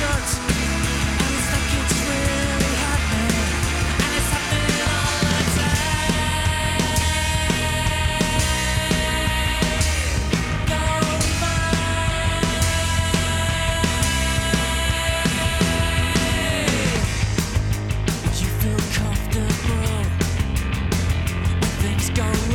shut. And it's like it's really happening. And it's happening all the time. Go by. You feel comfortable when things go